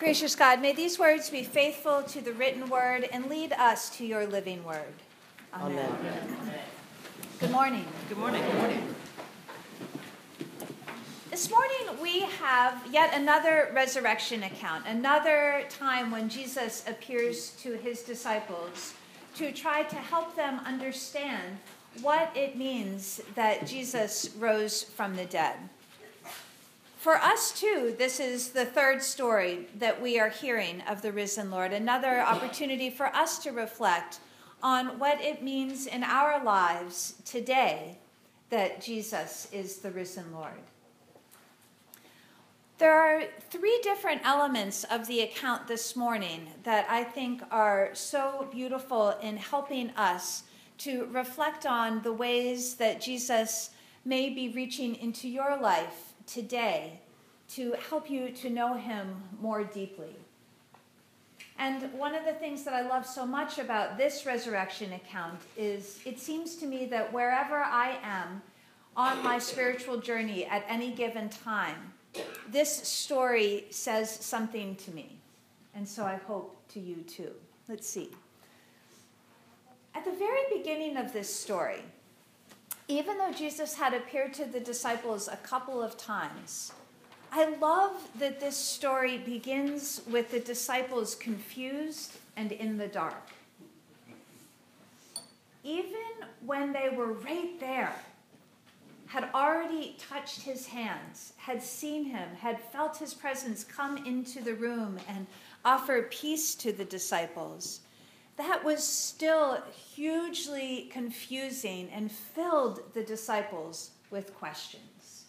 Gracious God, may these words be faithful to the written word and lead us to your living word. Amen. Amen. Good morning. Good morning. Good morning. This morning we have yet another resurrection account, another time when Jesus appears to his disciples to try to help them understand what it means that Jesus rose from the dead. For us, too, this is the third story that we are hearing of the risen Lord, another opportunity for us to reflect on what it means in our lives today that Jesus is the risen Lord. There are three different elements of the account this morning that I think are so beautiful in helping us to reflect on the ways that Jesus may be reaching into your life today to help you to know him more deeply. And one of the things that I love so much about this resurrection account is it seems to me that wherever I am on my spiritual journey at any given time, this story says something to me. And so I hope to you too. Let's see. At the very beginning of this story, even though Jesus had appeared to the disciples a couple of times, I love that this story begins with the disciples confused and in the dark. Even when they were right there, had already touched his hands, had seen him, had felt his presence come into the room and offer peace to the disciples, that was still hugely confusing and filled the disciples with questions.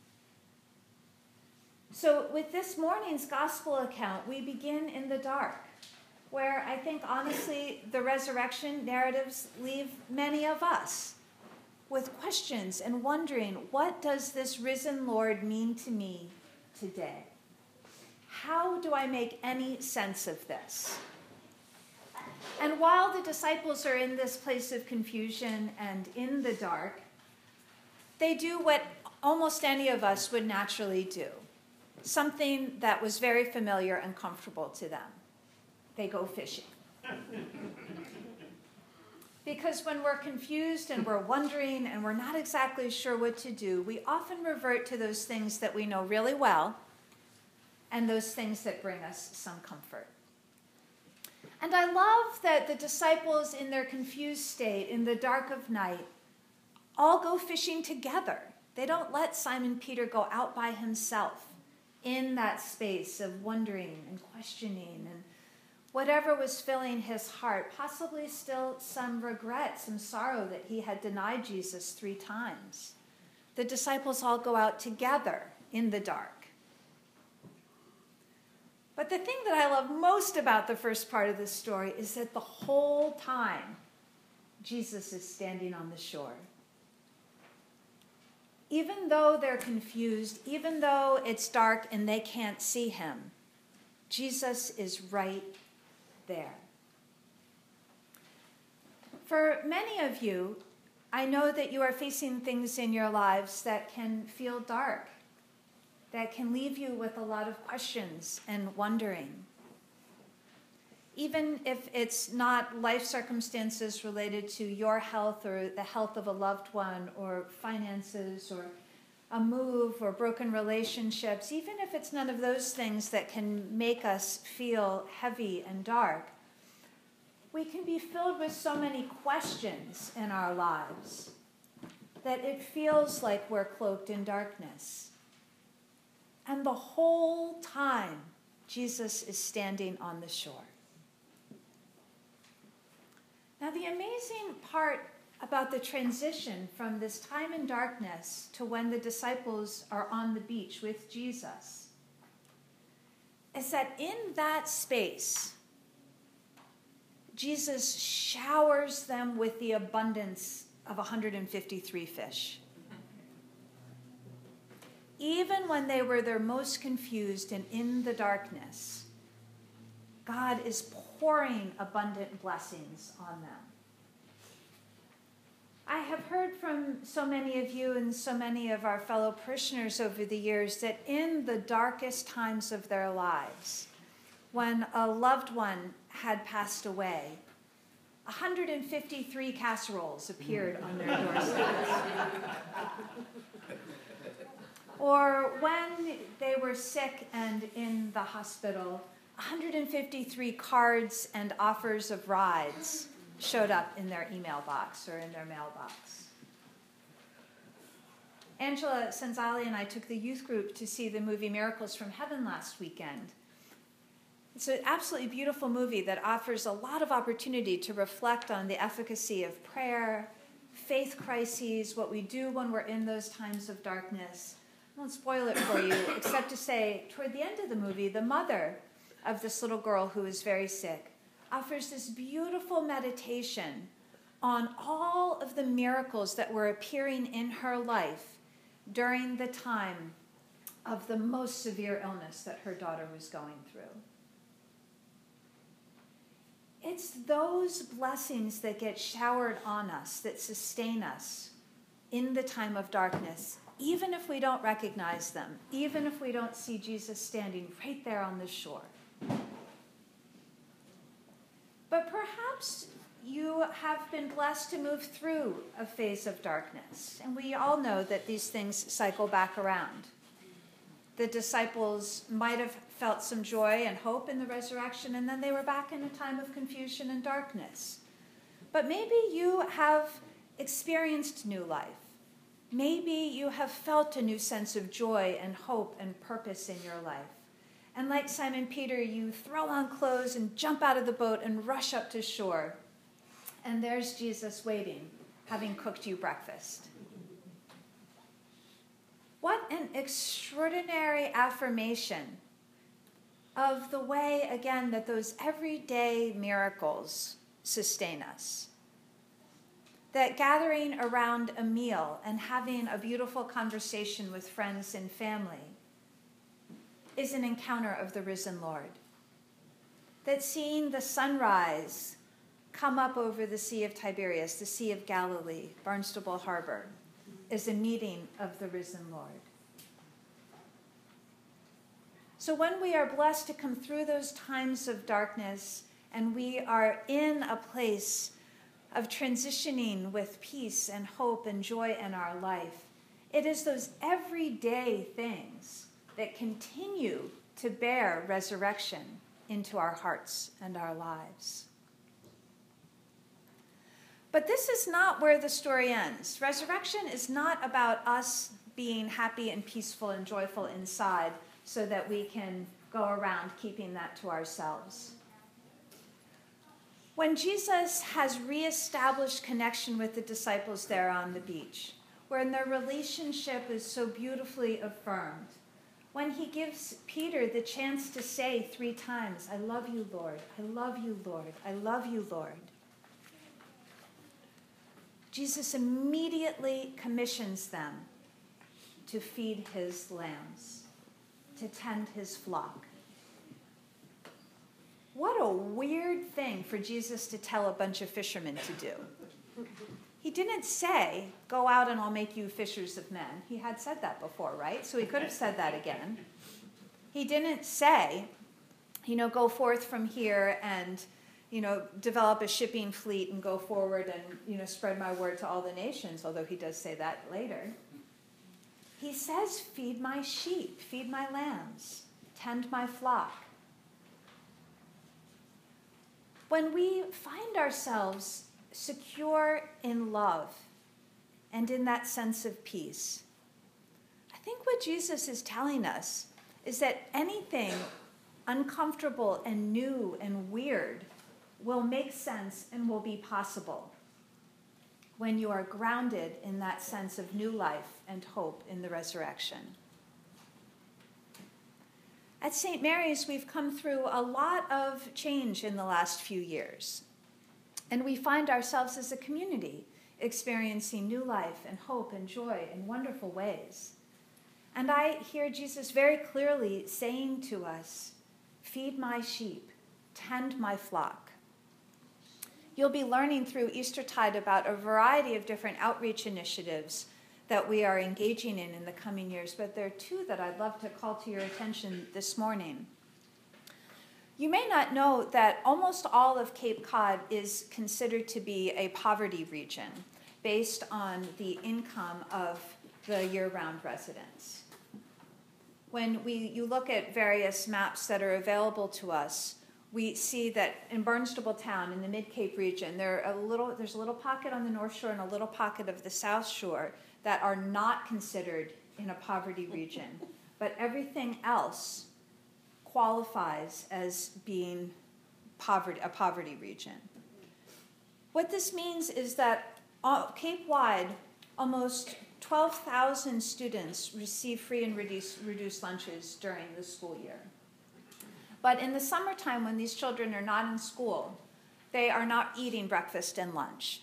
So with this morning's gospel account, we begin in the dark, where I think honestly the resurrection narratives leave many of us with questions and wondering, what does this risen Lord mean to me today? How do I make any sense of this? And while the disciples are in this place of confusion and in the dark, they do what almost any of us would naturally do, something that was very familiar and comfortable to them. They go fishing. Because when we're confused and we're wondering and we're not exactly sure what to do, we often revert to those things that we know really well and those things that bring us some comfort. And I love that the disciples in their confused state, in the dark of night, all go fishing together. They don't let Simon Peter go out by himself in that space of wondering and questioning and whatever was filling his heart, possibly still some regret, some sorrow that he had denied Jesus 3 times. The disciples all go out together in the dark. But the thing that I love most about the first part of this story is that the whole time Jesus is standing on the shore. Even though they're confused, even though it's dark and they can't see him, Jesus is right there. For many of you, I know that you are facing things in your lives that can feel dark, that can leave you with a lot of questions and wondering. Even if it's not life circumstances related to your health or the health of a loved one or finances or a move or broken relationships, even if it's none of those things that can make us feel heavy and dark, we can be filled with so many questions in our lives that it feels like we're cloaked in darkness. And the whole time, Jesus is standing on the shore. Now, the amazing part about the transition from this time in darkness to when the disciples are on the beach with Jesus is that in that space, Jesus showers them with the abundance of 153 fish. Even when they were their most confused and in the darkness, God is pouring abundant blessings on them. I have heard from so many of you and so many of our fellow parishioners over the years that in the darkest times of their lives, when a loved one had passed away, 153 casseroles appeared on their doorsteps. Or when they were sick and in the hospital, 153 cards and offers of rides showed up in their email box or in their mailbox. Angela Senzali and I took the youth group to see the movie Miracles from Heaven last weekend. It's an absolutely beautiful movie that offers a lot of opportunity to reflect on the efficacy of prayer, faith crises, what we do when we're in those times of darkness. I won't spoil it for you, except to say, toward the end of the movie, the mother of this little girl who is very sick offers this beautiful meditation on all of the miracles that were appearing in her life during the time of the most severe illness that her daughter was going through. It's those blessings that get showered on us, that sustain us in the time of darkness, even if we don't recognize them, even if we don't see Jesus standing right there on the shore. But perhaps you have been blessed to move through a phase of darkness, and we all know that these things cycle back around. The disciples might have felt some joy and hope in the resurrection, and then they were back in a time of confusion and darkness. But maybe you have experienced new life. Maybe you have felt a new sense of joy and hope and purpose in your life. And like Simon Peter, you throw on clothes and jump out of the boat and rush up to shore. And there's Jesus waiting, having cooked you breakfast. What an extraordinary affirmation of the way, again, that those everyday miracles sustain us. That gathering around a meal and having a beautiful conversation with friends and family is an encounter of the risen Lord. That seeing the sunrise come up over the Sea of Tiberias, the Sea of Galilee, Barnstable Harbor, is a meeting of the risen Lord. So when we are blessed to come through those times of darkness and we are in a place of transitioning with peace and hope and joy in our life, it is those everyday things that continue to bear resurrection into our hearts and our lives. But this is not where the story ends. Resurrection is not about us being happy and peaceful and joyful inside so that we can go around keeping that to ourselves. When Jesus has reestablished connection with the disciples there on the beach, when their relationship is so beautifully affirmed, when he gives Peter the chance to say 3 times, "I love you, Lord, I love you, Lord, I love you, Lord," Jesus immediately commissions them to feed his lambs, to tend his flock. What a weird thing for Jesus to tell a bunch of fishermen to do. He didn't say, "Go out and I'll make you fishers of men." He had said that before, right? So he could have said that again. He didn't say, "Go forth from here and develop a shipping fleet and go forward and, spread my word to all the nations," although he does say that later. He says, "Feed my sheep, feed my lambs, tend my flock." When we find ourselves secure in love and in that sense of peace, I think what Jesus is telling us is that anything uncomfortable and new and weird will make sense and will be possible when you are grounded in that sense of new life and hope in the resurrection. At St. Mary's, we've come through a lot of change in the last few years, and we find ourselves as a community experiencing new life and hope and joy in wonderful ways. And I hear Jesus very clearly saying to us, "Feed my sheep, tend my flock." You'll be learning through Eastertide about a variety of different outreach initiatives that we are engaging in the coming years, but there are 2 that I'd love to call to your attention this morning. You may not know that almost all of Cape Cod is considered to be a poverty region based on the income of the year-round residents. When you look at various maps that are available to us, we see that in Barnstable Town, in the Mid-Cape region, there's a little pocket on the North Shore and a little pocket of the South Shore that are not considered in a poverty region. But everything else qualifies as being a poverty region. What this means is that Cape-wide, almost 12,000 students receive free and reduced lunches during the school year. But in the summertime, when these children are not in school, they are not eating breakfast and lunch.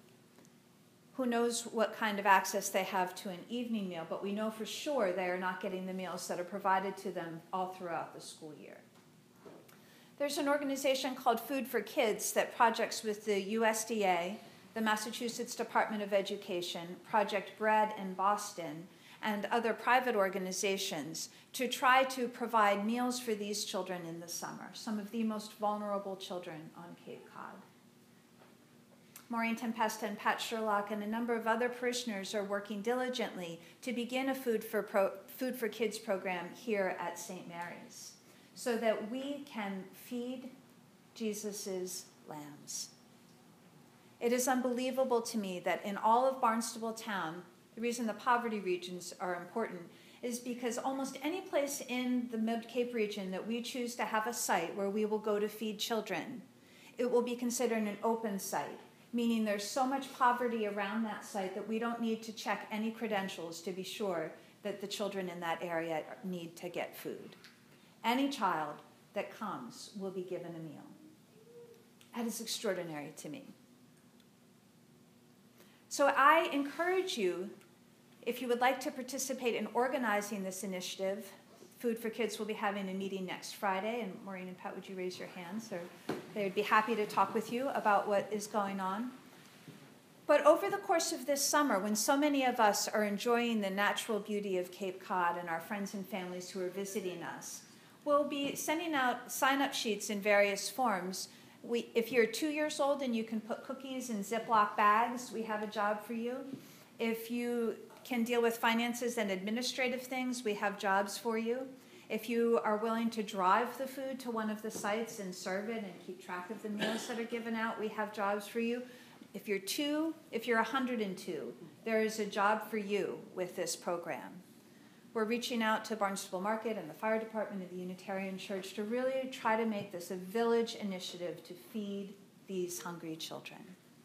Who knows what kind of access they have to an evening meal, but we know for sure they are not getting the meals that are provided to them all throughout the school year. There's an organization called Food for Kids that projects with the USDA, the Massachusetts Department of Education, Project Bread in Boston, and other private organizations to try to provide meals for these children in the summer, some of the most vulnerable children on Cape Cod. Maureen Tempesta and Pat Sherlock and a number of other parishioners are working diligently to begin a Food for Kids program here at St. Mary's so that we can feed Jesus's lambs. It is unbelievable to me that in all of Barnstable Town, the reason the poverty regions are important is because almost any place in the Mid-Cape region that we choose to have a site where we will go to feed children, it will be considered an open site, meaning there's so much poverty around that site that we don't need to check any credentials to be sure that the children in that area need to get food. Any child that comes will be given a meal. That is extraordinary to me. So I encourage you, if you would like to participate in organizing this initiative, Food for Kids will be having a meeting next Friday, and Maureen and Pat, would you raise your hands? They would be happy to talk with you about what is going on. But over the course of this summer, when so many of us are enjoying the natural beauty of Cape Cod and our friends and families who are visiting us, we'll be sending out sign-up sheets in various forms. If you're 2 years old and you can put cookies in Ziploc bags, we have a job for you. If you can deal with finances and administrative things, we have jobs for you. If you are willing to drive the food to one of the sites and serve it and keep track of the meals that are given out, we have jobs for you. If you're 102, there is a job for you with this program. We're reaching out to Barnstable Market and the fire department of the Unitarian Church to really try to make this a village initiative to feed these hungry children.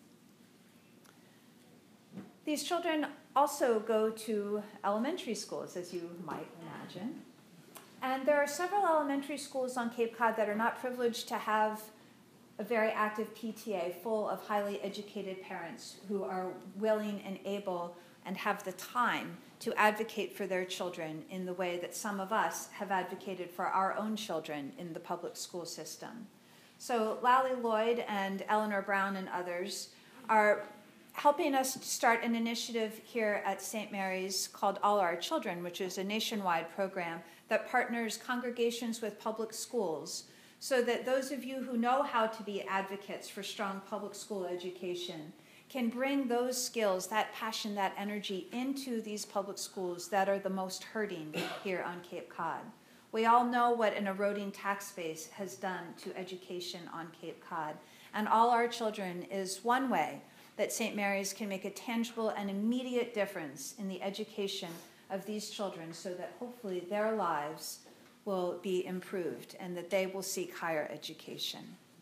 These children also go to elementary schools, as you might imagine. And there are several elementary schools on Cape Cod that are not privileged to have a very active PTA full of highly educated parents who are willing and able and have the time to advocate for their children in the way that some of us have advocated for our own children in the public school system. So Lally Lloyd and Eleanor Brown and others are helping us start an initiative here at St. Mary's called All Our Children, which is a nationwide program that partners congregations with public schools so that those of you who know how to be advocates for strong public school education can bring those skills, that passion, that energy into these public schools that are the most hurting here on Cape Cod. We all know what an eroding tax base has done to education on Cape Cod, and All Our Children is one way that St. Mary's can make a tangible and immediate difference in the education of these children so that hopefully their lives will be improved and that they will seek higher education.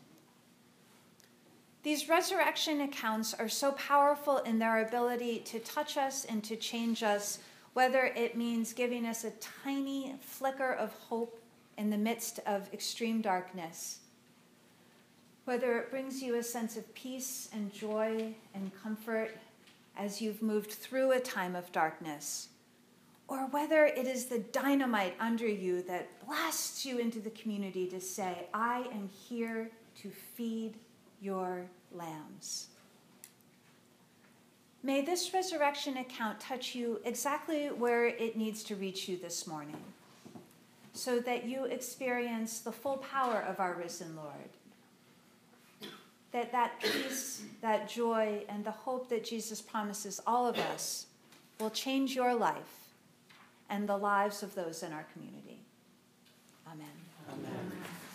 These resurrection accounts are so powerful in their ability to touch us and to change us, whether it means giving us a tiny flicker of hope in the midst of extreme darkness, whether it brings you a sense of peace and joy and comfort as you've moved through a time of darkness, or whether it is the dynamite under you that blasts you into the community to say, I am here to feed your lambs. May this resurrection account touch you exactly where it needs to reach you this morning. so that you experience the full power of our risen Lord. That peace, that joy, and the hope that Jesus promises all of us will change your life and the lives of those in our community. Amen. Amen.